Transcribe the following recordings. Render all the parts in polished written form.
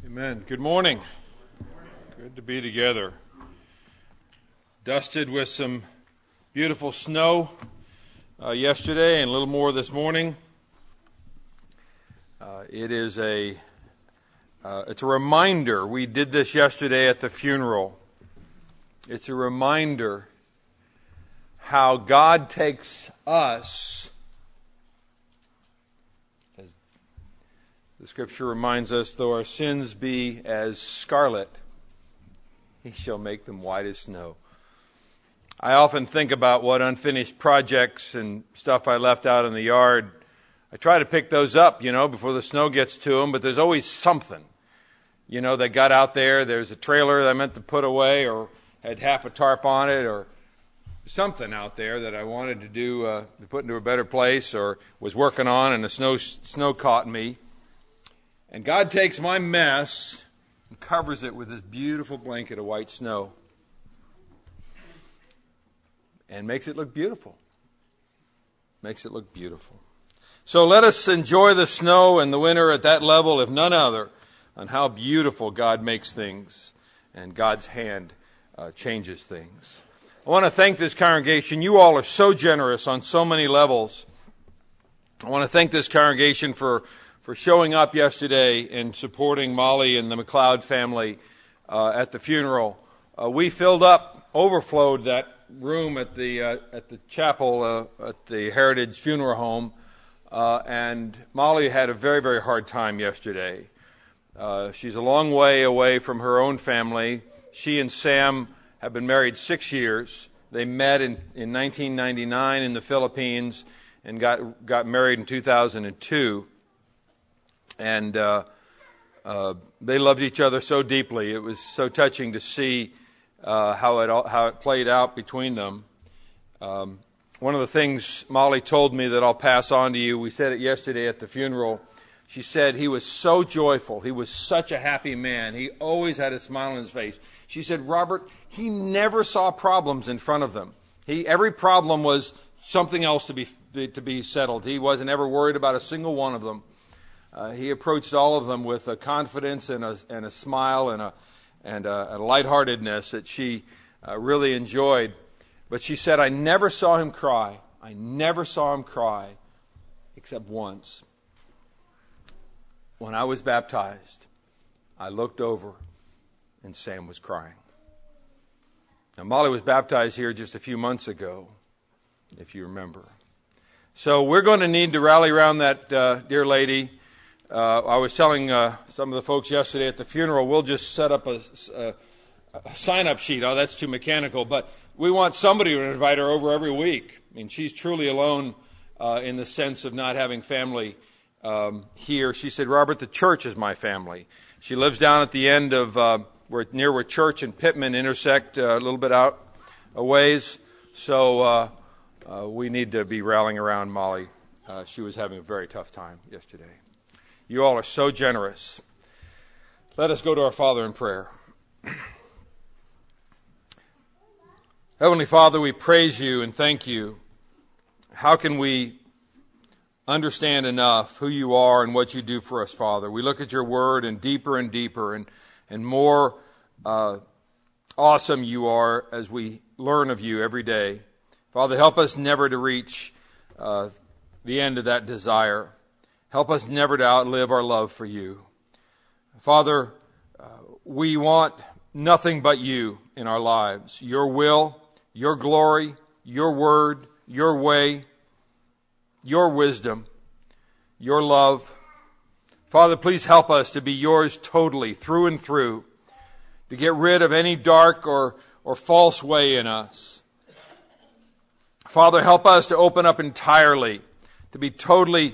Amen. Good morning. Good to be together. Dusted with some beautiful snow yesterday and a little more this morning. It's a reminder. We did this yesterday at the funeral. It's a reminder how God takes us. The Scripture reminds us, though our sins be as scarlet, He shall make them white as snow. I often think about what unfinished projects and stuff I left out in the yard. I try to pick those up, before the snow gets to them, but there's always something, that got out there. There's a trailer that I meant to put away or had half a tarp on it or something out there that I wanted to do, to put into a better place or was working on and the snow caught me. And God takes my mess and covers it with this beautiful blanket of white snow and makes it look beautiful. Makes it look beautiful. So let us enjoy the snow and the winter at that level, if none other, on how beautiful God makes things and God's hand changes things. I want to thank this congregation. You all are so generous on so many levels. I want to thank this congregation for showing up yesterday and supporting Molly and the McLeod family at the funeral. We overflowed that room at the chapel at the Heritage Funeral Home, and Molly had a very, very hard time yesterday. She's a long way away from her own family. She and Sam have been married 6 years. They met in 1999 in the Philippines and got married in 2002. And they loved each other so deeply. It was so touching to see how it played out between them. One of the things Molly told me that I'll pass on to you, we said it yesterday at the funeral. She said he was so joyful. He was such a happy man. He always had a smile on his face. She said, Robert, he never saw problems in front of them. Every problem was something else to be settled. He wasn't ever worried about a single one of them. He approached all of them with a confidence and a smile and a lightheartedness that she really enjoyed. But she said, I never saw him cry. I never saw him cry except once. When I was baptized, I looked over and Sam was crying. Now, Molly was baptized here just a few months ago, if you remember. So we're going to need to rally around that dear lady. I was telling some of the folks yesterday at the funeral, we'll just set up a sign-up sheet. Oh, that's too mechanical. But we want somebody to invite her over every week. I mean, she's truly alone in the sense of not having family here. She said, Robert, the church is my family. She lives down at the end of near where church and Pittman intersect, a little bit out a ways. So we need to be rallying around Molly. She was having a very tough time yesterday. You all are so generous. Let us go to our Father in prayer. Heavenly Father, we praise you and thank you. How can we understand enough who you are and what you do for us, Father? We look at your word and deeper and more awesome you are as we learn of you every day. Father, help us never to reach the end of that desire. Help us never to outlive our love for you. Father, we want nothing but you in our lives. Your will, your glory, your word, your way, your wisdom, your love. Father, please help us to be yours totally, through and through, to get rid of any dark or false way in us. Father, help us to open up entirely, to be totally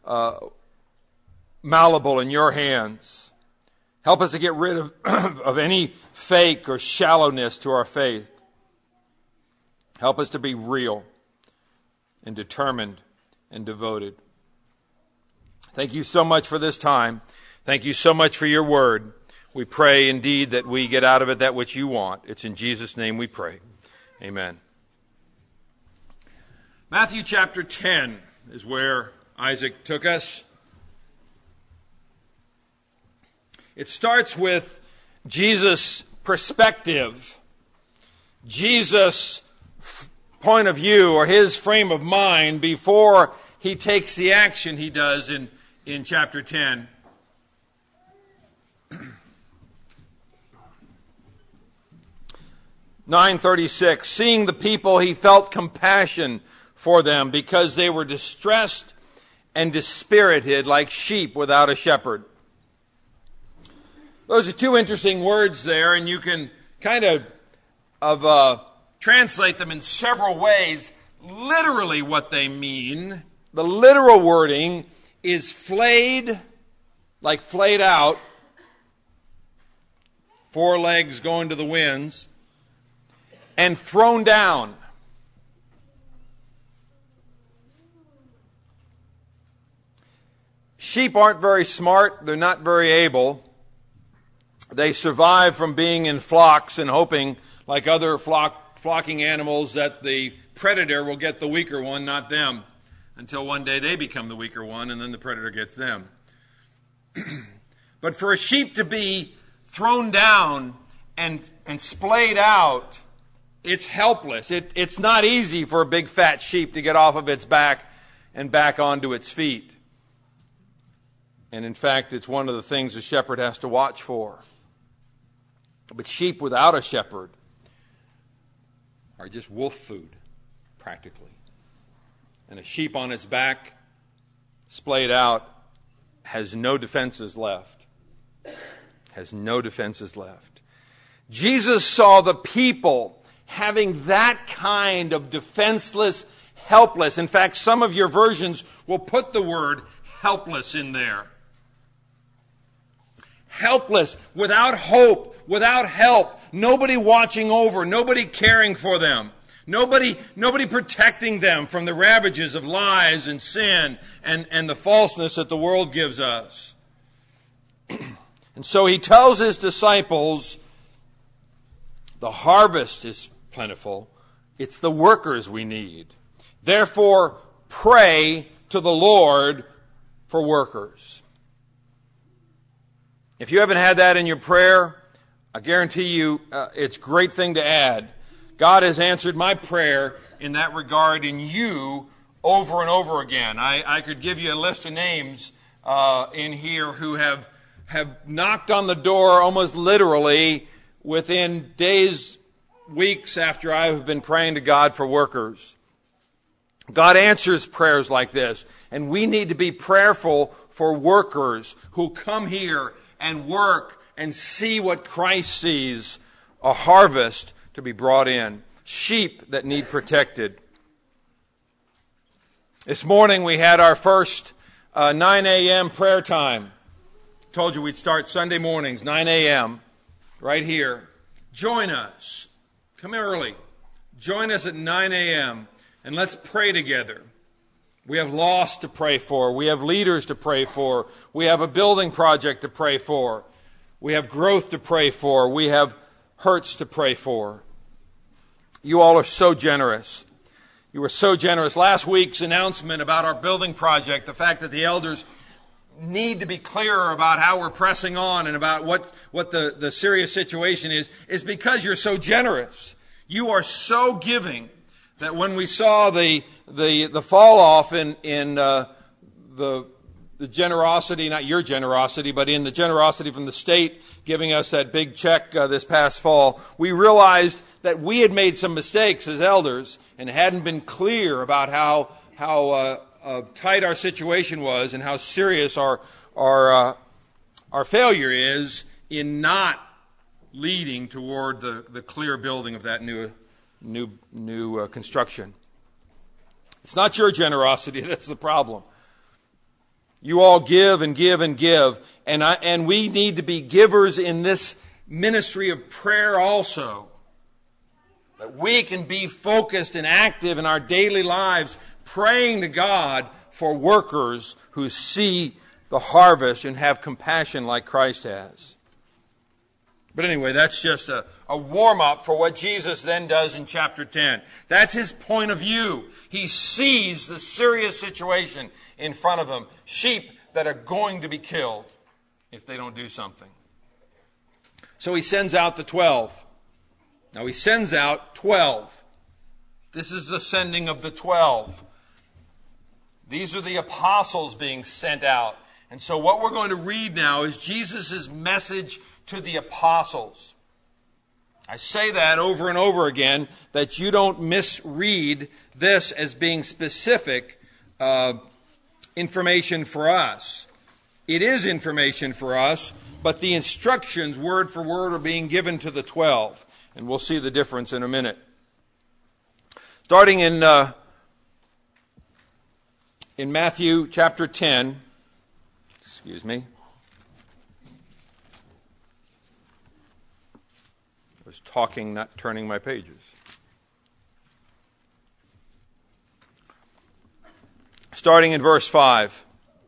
malleable in your hands. Help us to get rid of any fake or shallowness to our faith. Help us to be real and determined and devoted. Thank you so much for this time. Thank you so much for your word. We pray indeed that we get out of it that which you want. It's in Jesus' name we pray. Amen. Matthew chapter 10 is where Isaac took us. It starts with Jesus' perspective, Jesus' point of view or his frame of mind before he takes the action he does in chapter 10. (9:36) Seeing the people, he felt compassion for them because they were distressed and dispirited like sheep without a shepherd. Those are two interesting words there, and you can kind of translate them in several ways. Literally what they mean, the literal wording is flayed, like flayed out, four legs going to the winds, and thrown down. Sheep aren't very smart. They're not very able. They survive from being in flocks and hoping, like other flocking animals, that the predator will get the weaker one, not them, until one day they become the weaker one and then the predator gets them. But for a sheep to be thrown down and splayed out, it's helpless. It's not easy for a big fat sheep to get off of its back and back onto its feet. And in fact, it's one of the things a shepherd has to watch for. But sheep without a shepherd are just wolf food, practically. And a sheep on its back, splayed out, has no defenses left. Has no defenses left. Jesus saw the people having that kind of defenseless, helpless. In fact, some of your versions will put the word helpless in there. Helpless, without hope, without help, nobody watching over, nobody caring for them, nobody protecting them from the ravages of lies and sin and the falseness that the world gives us. And so he tells his disciples, the harvest is plentiful, it's the workers we need. Therefore, pray to the Lord for workers. If you haven't had that in your prayer, I guarantee you it's a great thing to add. God has answered my prayer in that regard in you over and over again. I could give you a list of names in here who have knocked on the door almost literally within days, weeks after I have been praying to God for workers. God answers prayers like this, and we need to be prayerful for workers who come here and work and see what Christ sees, a harvest to be brought in, sheep that need protected. This morning we had our first 9 a.m. prayer time. Told you we'd start Sunday mornings, 9 a.m., right here. Join us. Come early. Join us at 9 a.m. and let's pray together. We have lost to pray for. We have leaders to pray for. We have a building project to pray for. We have growth to pray for. We have hurts to pray for. You all are so generous. You were so generous. Last week's announcement about our building project, the fact that the elders need to be clearer about how we're pressing on and about what the serious situation is because you're so generous. You are so giving that when we saw the fall off in the generosity, not your generosity, but in the generosity from the state giving us that big check this past fall, we realized that we had made some mistakes as elders and hadn't been clear about how tight our situation was and how serious our failure is in not leading toward the clear building of that new construction. It's not your generosity that's the problem. You all give and give and give, and we need to be givers in this ministry of prayer also. That we can be focused and active in our daily lives, praying to God for workers who see the harvest and have compassion like Christ has. But anyway, that's just a warm-up for what Jesus then does in chapter 10. That's his point of view. He sees the serious situation in front of him. Sheep that are going to be killed if they don't do something. So he sends out the 12. Now he sends out 12. This is the sending of the 12. These are the apostles being sent out. And so what we're going to read now is Jesus' message to the apostles. I say that over and over again, that you don't misread this as being specific information for us. It is information for us, but the instructions, word for word, are being given to the 12. And we'll see the difference in a minute. Starting in Matthew chapter 10, excuse me. I was talking, not turning my pages. Starting in verse 5.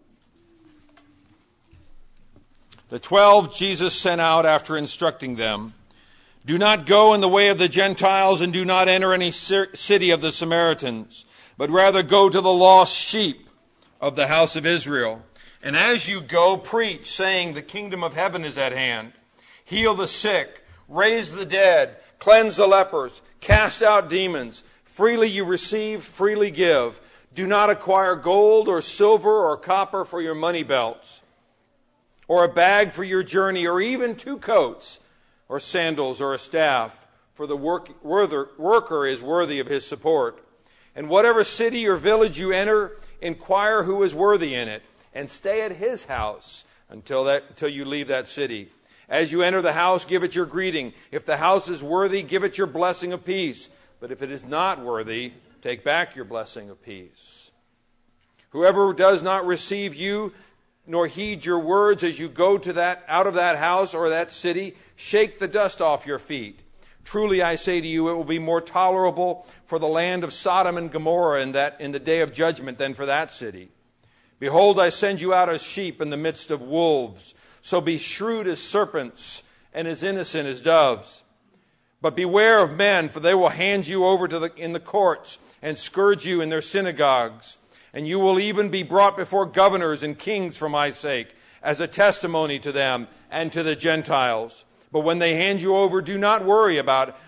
The 12 Jesus sent out after instructing them, "Do not go in the way of the Gentiles, and do not enter any city of the Samaritans, but rather go to the lost sheep of the house of Israel. And as you go, preach, saying, the kingdom of heaven is at hand. Heal the sick, raise the dead, cleanse the lepers, cast out demons. Freely you receive, freely give. Do not acquire gold or silver or copper for your money belts, or a bag for your journey, or even 2 coats, or sandals, or a staff, for the worker is worthy of his support. And whatever city or village you enter, inquire who is worthy in it, and stay at his house until you leave that city. As you enter the house, give it your greeting. If the house is worthy, give it your blessing of peace. But if it is not worthy, take back your blessing of peace. Whoever does not receive you, nor heed your words as you go out of that house or that city, shake the dust off your feet. Truly I say to you, it will be more tolerable for the land of Sodom and Gomorrah in the day of judgment than for that city. Behold, I send you out as sheep in the midst of wolves. So be shrewd as serpents and as innocent as doves. But beware of men, for they will hand you over in the courts and scourge you in their synagogues. And you will even be brought before governors and kings for my sake, as a testimony to them and to the Gentiles. But when they hand you over, do not worry about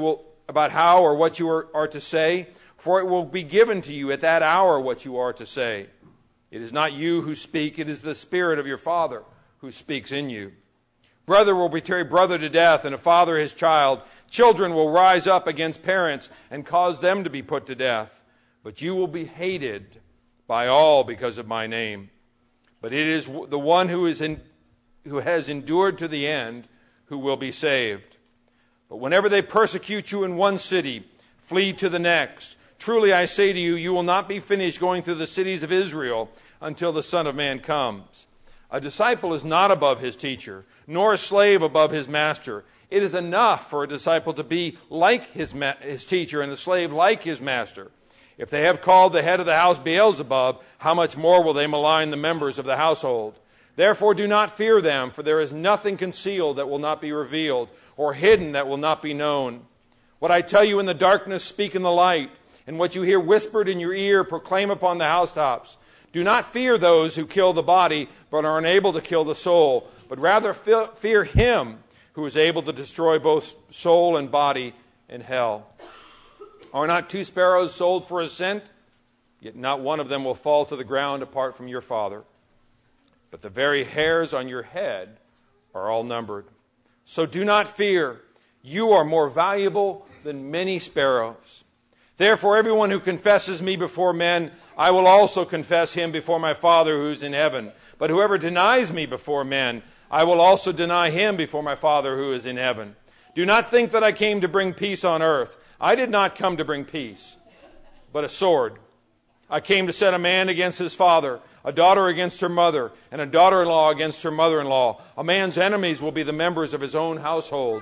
how or what you are to say, for it will be given to you at that hour what you are to say. It is not you who speak, it is the Spirit of your Father who speaks in you. Brother will betray brother to death, and a father his child. Children will rise up against parents and cause them to be put to death. But you will be hated by all because of my name. But it is the one who has endured to the end who will be saved. But whenever they persecute you in one city, flee to the next. Truly I say to you, you will not be finished going through the cities of Israel until the Son of Man comes. A disciple is not above his teacher, nor a slave above his master. It is enough for a disciple to be like his teacher, and the slave like his master. If they have called the head of the house Beelzebub, how much more will they malign the members of the household? Therefore do not fear them, for there is nothing concealed that will not be revealed, or hidden that will not be known. What I tell you in the darkness, speak in the light, and what you hear whispered in your ear, proclaim upon the housetops. Do not fear those who kill the body, but are unable to kill the soul, but rather fear him who is able to destroy both soul and body in hell. Are not 2 sparrows sold for a cent? Yet not one of them will fall to the ground apart from your Father. But the very hairs on your head are all numbered. So do not fear. You are more valuable than many sparrows. Therefore, everyone who confesses me before men, I will also confess him before my Father who is in heaven. But whoever denies me before men, I will also deny him before my Father who is in heaven. Do not think that I came to bring peace on earth. I did not come to bring peace, but a sword. I came to set a man against his father, a daughter against her mother, and a daughter-in-law against her mother-in-law. A man's enemies will be the members of his own household.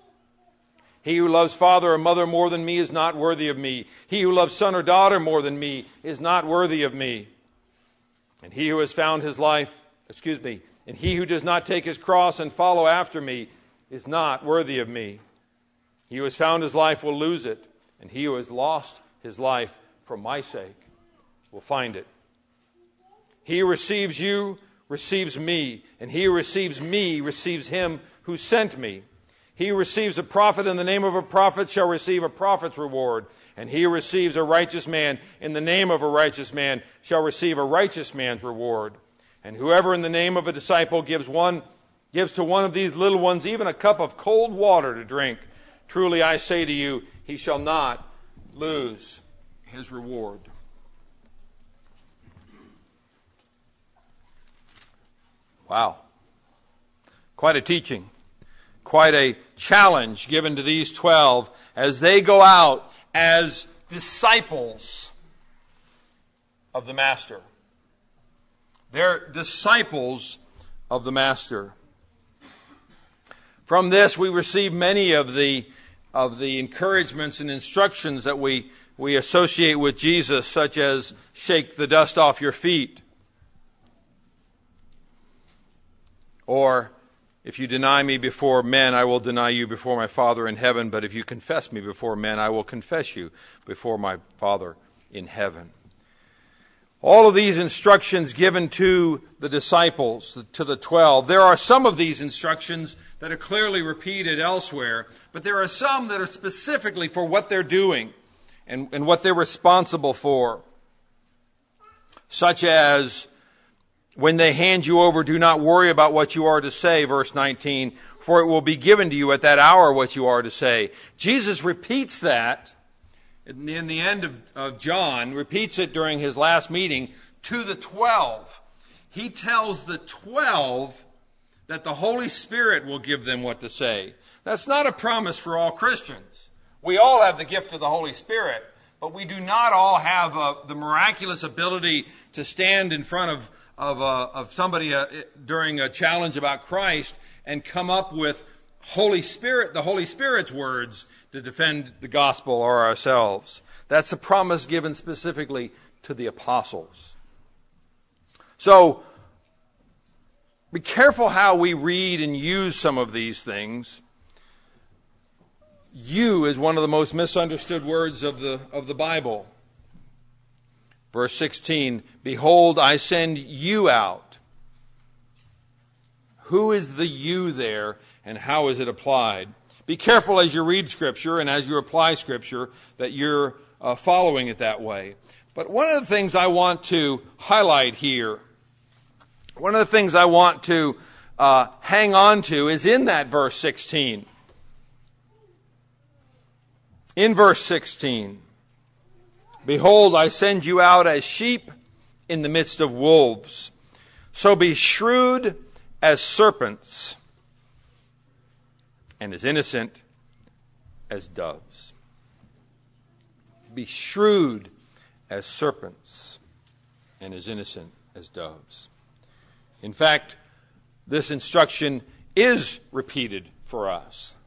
He who loves father or mother more than me is not worthy of me. He who loves son or daughter more than me is not worthy of me. And he who has found his life, and he who does not take his cross and follow after me is not worthy of me. He who has found his life will lose it, and he who has lost his life for my sake will find it. He who receives you receives me, and he who receives me receives him who sent me. He who receives a prophet in the name of a prophet shall receive a prophet's reward, and he who receives a righteous man in the name of a righteous man shall receive a righteous man's reward. And whoever in the name of a disciple gives to one of these little ones even a cup of cold water to drink, truly I say to you, he shall not lose his reward. Wow. Quite a teaching. Quite a challenge given to these 12 as they go out as disciples of the Master. They're disciples of the Master. From this we receive many of the encouragements and instructions that we associate with Jesus, such as shake the dust off your feet. Or, if you deny me before men, I will deny you before my Father in heaven. But if you confess me before men, I will confess you before my Father in heaven. All of these instructions given to the disciples, to the 12, there are some of these instructions that are clearly repeated elsewhere, but there are some that are specifically for what they're doing and what they're responsible for. Such as, when they hand you over, do not worry about what you are to say, verse 19, for it will be given to you at that hour what you are to say. Jesus repeats that in the end of John, repeats it during his last meeting to the 12. He tells the 12 that the Holy Spirit will give them what to say. That's not a promise for all Christians. We all have the gift of the Holy Spirit, but we do not all have the miraculous ability to stand in front of somebody during a challenge about Christ and come up with the Holy Spirit's words to defend the gospel or ourselves. That's a promise given specifically to the apostles. So, be careful how we read and use some of these things. You is one of the most misunderstood words of the Bible. Verse 16, behold, I send you out. Who is the you there, and how is it applied? Be careful as you read Scripture and as you apply Scripture that you're following it that way. But one of the things I want to highlight here, one of the things I want to hang on to is in that verse 16. In verse 16, behold, I send you out as sheep in the midst of wolves. So be shrewd as serpents and as innocent as doves. Be shrewd as serpents and as innocent as doves. In fact, this instruction is repeated for us.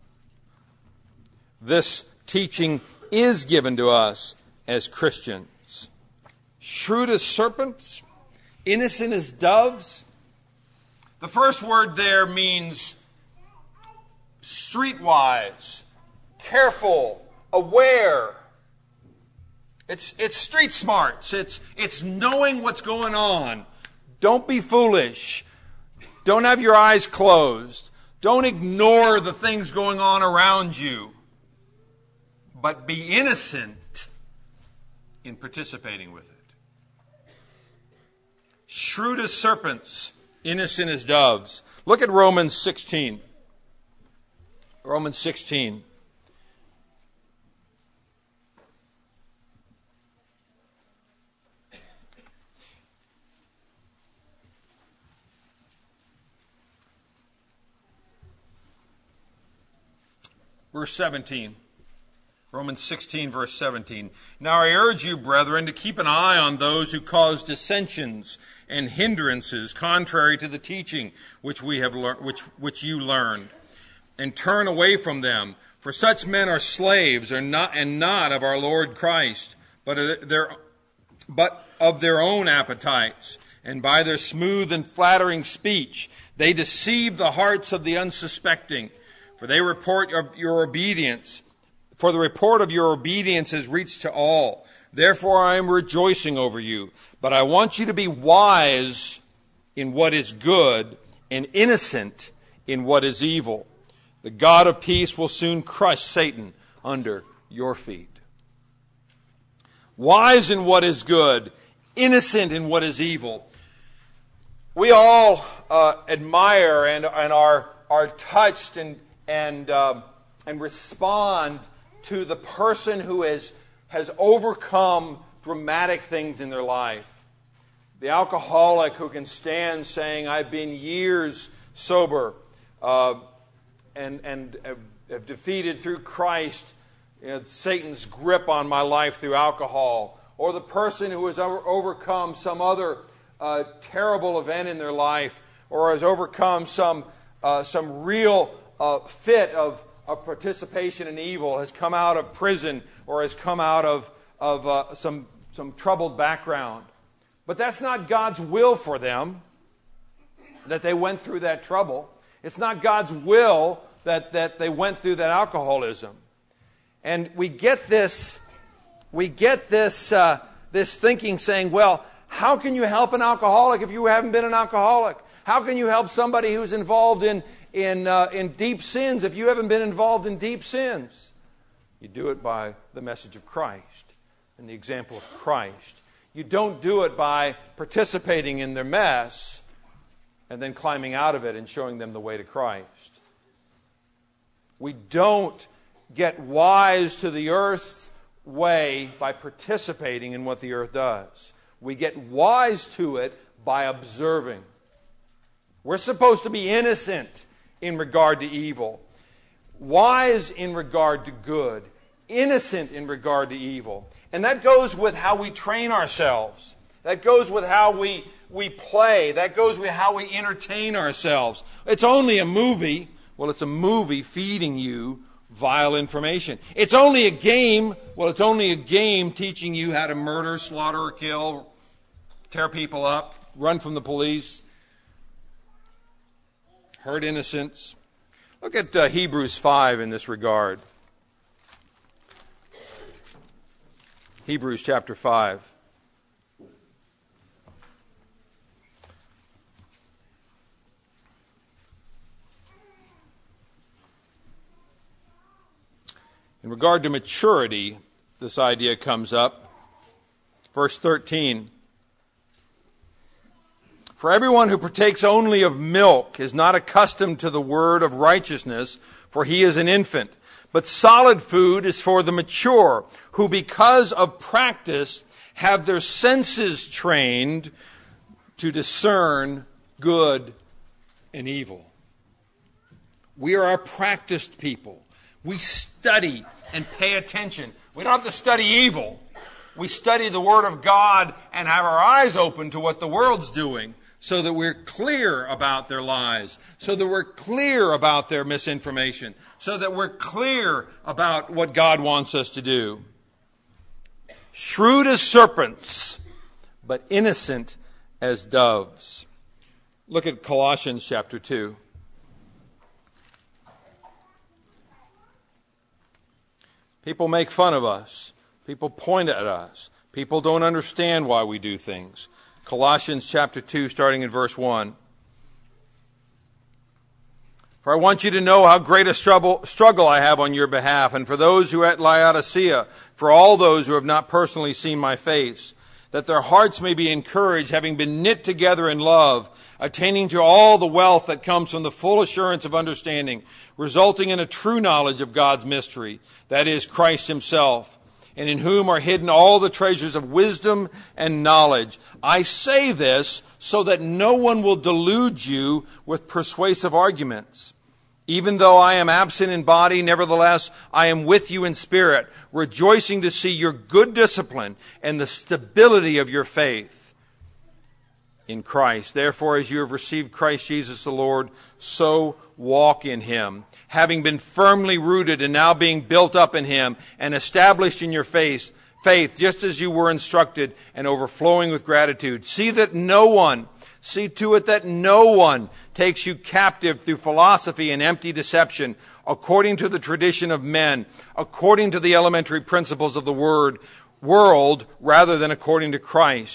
This teaching is given to us as Christians. Shrewd as serpents, innocent as doves. The first word there means streetwise, careful, aware. It's street smarts. It's knowing what's going on. Don't be foolish. Don't have your eyes closed. Don't ignore the things going on around you. But be innocent in participating with it. Shrewd as serpents, innocent as doves. Look at Romans 16. Romans 16. Verse 17. Romans 16, verse 17. Now I urge you, brethren, to keep an eye on those who cause dissensions and hindrances contrary to the teaching which we have which you learned, and turn away from them. For such men are slaves, and not of our Lord Christ, but of their own appetites. And by their smooth and flattering speech, they deceive the hearts of the unsuspecting. For the report of your obedience has reached to all. Therefore I am rejoicing over you. But I want you to be wise in what is good and innocent in what is evil. The God of peace will soon crush Satan under your feet. Wise in what is good, innocent in what is evil. We all admire and are touched and respond to the person who has overcome dramatic things in their life. The alcoholic who can stand saying, "I've been years sober and have defeated through Christ Satan's grip on my life through alcohol." Or the person who has overcome some other terrible event in their life, or has overcome some real fit of participation in evil, has come out of prison or has come out of some troubled background. But that's not God's will for them, that they went through that trouble. It's not God's will that they went through that alcoholism. And we get this thinking saying, well, how can you help an alcoholic if you haven't been an alcoholic? How can you help somebody who's involved in deep sins if you haven't been involved in deep sins? You do it by the message of Christ and the example of Christ. You don't do it by participating in their mess and then climbing out of it and showing them the way to Christ. We don't get wise to the earth's way by participating in what the earth does. We get wise to it by observing. We're supposed to be innocent in regard to evil, wise in regard to good, innocent in regard to evil. And that goes with how we train ourselves. That goes with how we play. That goes with how we entertain ourselves. It's only a movie. Well, it's a movie feeding you vile information. It's only a game. Well, it's only a game teaching you how to murder, slaughter, or kill, tear people up, run from the police, hurt innocents. Look at Hebrews 5 in this regard. Hebrews chapter 5. In regard to maturity, this idea comes up. Verse 13. For everyone who partakes only of milk is not accustomed to the word of righteousness, for he is an infant. But solid food is for the mature, who because of practice have their senses trained to discern good and evil. We are a practiced people. We study and pay attention. We don't have to study evil. We study the Word of God and have our eyes open to what the world's doing so that we're clear about their lies, so that we're clear about their misinformation, so that we're clear about what God wants us to do. Shrewd as serpents, but innocent as doves. Look at Colossians chapter 2. People make fun of us. People point at us. People don't understand why we do things. Colossians chapter 2, starting in verse 1. For I want you to know how great a struggle I have on your behalf, and for those who are at Laodicea, for all those who have not personally seen my face, that their hearts may be encouraged, having been knit together in love, attaining to all the wealth that comes from the full assurance of understanding, resulting in a true knowledge of God's mystery, that is, Christ himself, and in whom are hidden all the treasures of wisdom and knowledge. I say this so that no one will delude you with persuasive arguments. Even though I am absent in body, nevertheless I am with you in spirit, rejoicing to see your good discipline and the stability of your faith in Christ. Therefore, as you have received Christ Jesus the Lord, so walk in him, having been firmly rooted and now being built up in him and established in your faith, just as you were instructed, and overflowing with gratitude. See to it that no one takes you captive through philosophy and empty deception, according to the tradition of men, according to the elementary principles of the world, rather than according to Christ.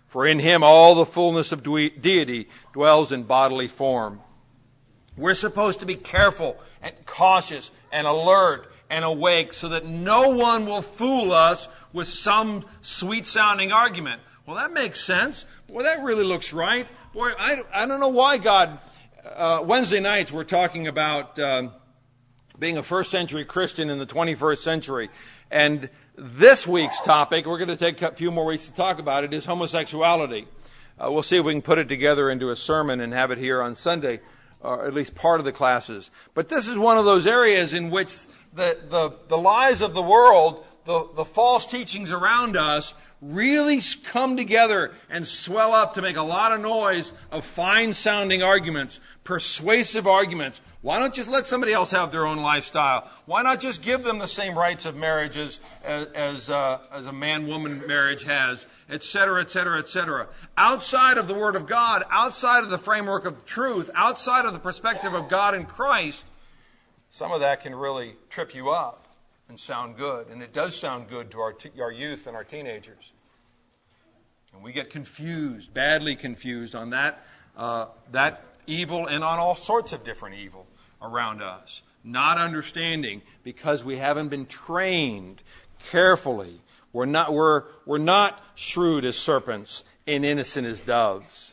For in him all the fullness of deity dwells in bodily form. We're supposed to be careful and cautious and alert and awake so that no one will fool us with some sweet-sounding argument. Well, that makes sense. Boy, that really looks right. Boy, I don't know why God... Wednesday nights we're talking about being a first-century Christian in the 21st century. And this week's topic, we're going to take a few more weeks to talk about it, is homosexuality. We'll see if we can put it together into a sermon and have it here on Sunday, or at least part of the classes. But this is one of those areas in which the lies of the world, the false teachings around us, really come together and swell up to make a lot of noise of fine-sounding arguments, persuasive arguments. Why not just let somebody else have their own lifestyle? Why not just give them the same rights of marriage as a man-woman marriage has, etc., etc., etc. Outside of the Word of God, outside of the framework of truth, outside of the perspective of God and Christ, some of that can really trip you up and sound good. And it does sound good to our youth and our teenagers. And we get confused, badly confused on that evil and on all sorts of different evil around us. Not understanding because we haven't been trained carefully. We're not shrewd as serpents and innocent as doves.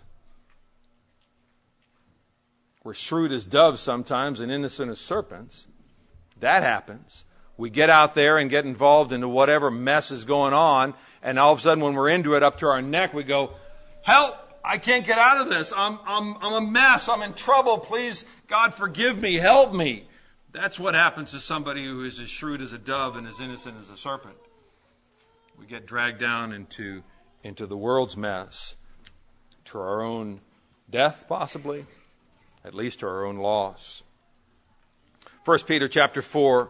We're shrewd as doves sometimes and innocent as serpents. That happens. We get out there and get involved into whatever mess is going on, and all of a sudden when we're into it up to our neck, we go, help! I can't get out of this. I'm a mess. I'm in trouble. Please, God, forgive me. Help me. That's what happens to somebody who is as shrewd as a dove and as innocent as a serpent. We get dragged down into the world's mess, to our own death, possibly, at least to our own loss. 1 Peter chapter 4.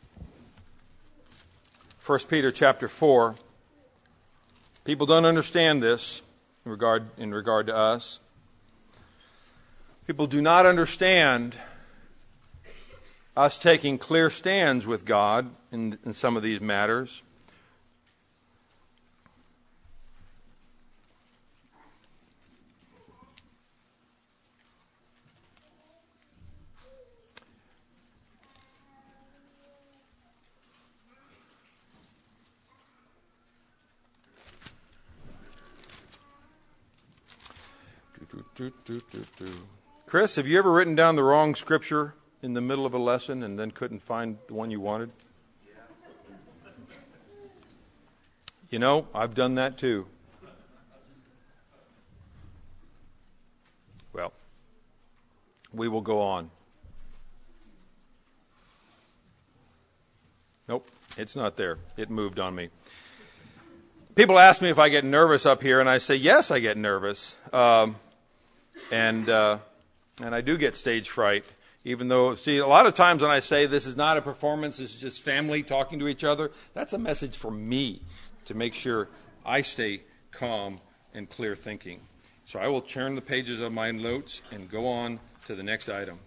1 Peter chapter 4. People don't understand this in regard to us. People do not understand us taking clear stands with God in some of these matters. Chris, have you ever written down the wrong scripture in the middle of a lesson and then couldn't find the one you wanted? You know, I've done that too. Well, we will go on. Nope, it's not there. It moved on me. People ask me if I get nervous up here, and I say, yes, I get nervous. And I do get stage fright, even though, see, a lot of times when I say this is not a performance, it's just family talking to each other, that's a message for me to make sure I stay calm and clear thinking. So I will turn the pages of my notes and go on to the next item.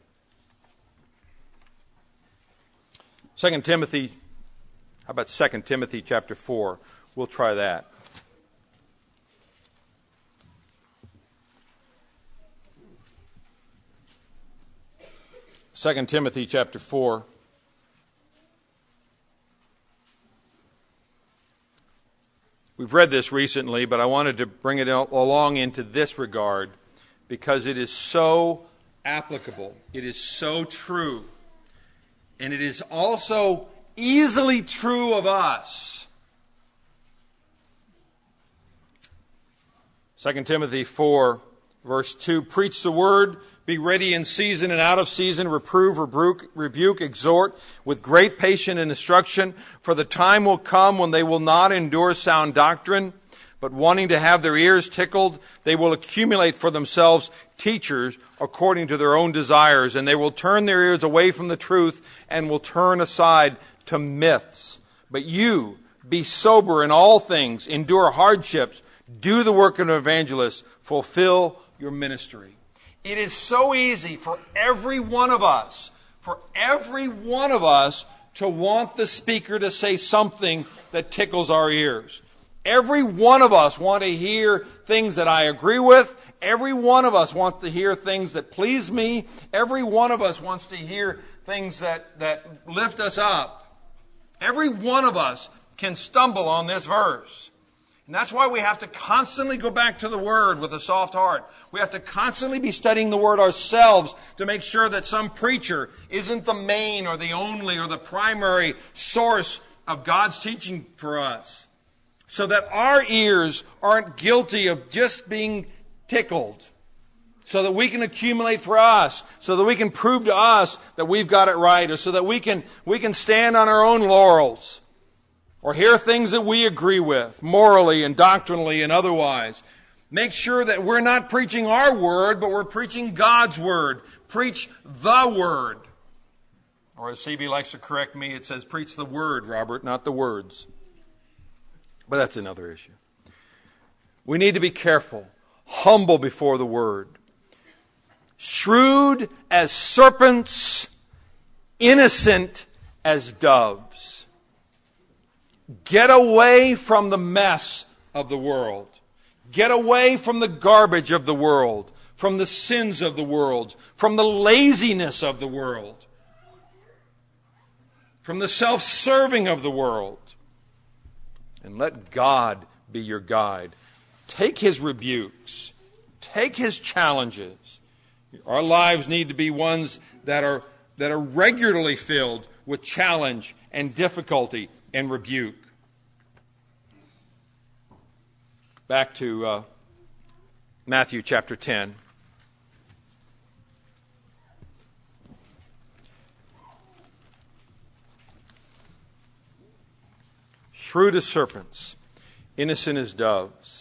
2 Timothy, how about 2 Timothy chapter 4? We'll try that. 2 Timothy chapter 4. We've read this recently, but I wanted to bring it along into this regard because it is so applicable. It is so true. And it is also easily true of us. 2 Timothy 4, verse 2, preach the word, be ready in season and out of season, reprove, rebuke, exhort, with great patience and instruction. For the time will come when they will not endure sound doctrine, but wanting to have their ears tickled, they will accumulate for themselves teachers according to their own desires, and they will turn their ears away from the truth and will turn aside to myths. But you, be sober in all things, endure hardships, do the work of an evangelist, fulfill your ministry. It is so easy for every one of us to want the speaker to say something that tickles our ears. Every one of us want to hear things that I agree with. Every one of us wants to hear things that please me. Every one of us wants to hear things that lift us up. Every one of us can stumble on this verse. And that's why we have to constantly go back to the Word with a soft heart. We have to constantly be studying the Word ourselves to make sure that some preacher isn't the main or the only or the primary source of God's teaching for us. So that our ears aren't guilty of just being tickled. So that we can accumulate for us. So that we can prove to us that we've got it right. Or so that we can stand on our own laurels. Or hear things that we agree with, morally and doctrinally and otherwise. Make sure that we're not preaching our word, but we're preaching God's word. Preach the word. Or as CB likes to correct me, it says preach the word, Robert, not the words. But that's another issue. We need to be careful, humble before the word. Shrewd as serpents, innocent as doves. Get away from the mess of the world. Get away from the garbage of the world, from the sins of the world, from the laziness of the world, from the self-serving of the world. And let God be your guide. Take His rebukes. Take His challenges. Our lives need to be ones that are regularly filled with challenge and difficulty and rebuke. Back to Matthew chapter 10. Shrewd as serpents, innocent as doves.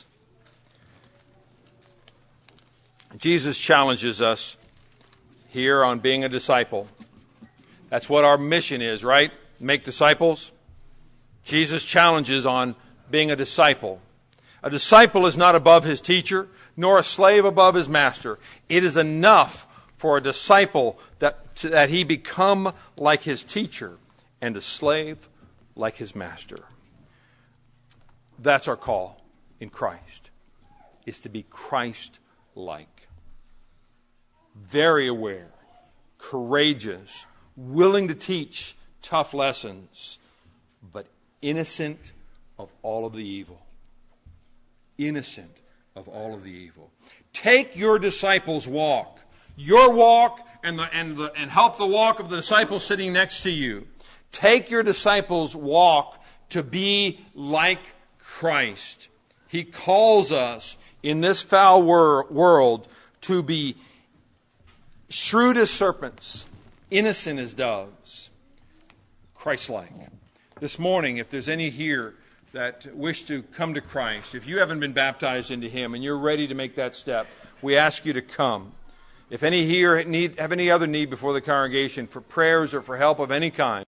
Jesus challenges us here on being a disciple. That's what our mission is, right? Make disciples. Jesus challenges on being a disciple. A disciple is not above his teacher, nor a slave above his master. It is enough for a disciple that he become like his teacher and a slave like his master. That's our call in Christ, is to be Christ-like. Very aware, courageous, willing to teach tough lessons, but innocent of all of the evil. Innocent of all of the evil. Take your disciples' walk, your walk, and help the walk of the disciple sitting next to you. Take your disciples' walk to be like Christ. He calls us in this foul world to be shrewd as serpents, innocent as doves, Christ-like. This morning, if there's any here that wish to come to Christ, if you haven't been baptized into Him and you're ready to make that step, we ask you to come. If any here have any other need before the congregation for prayers or for help of any kind,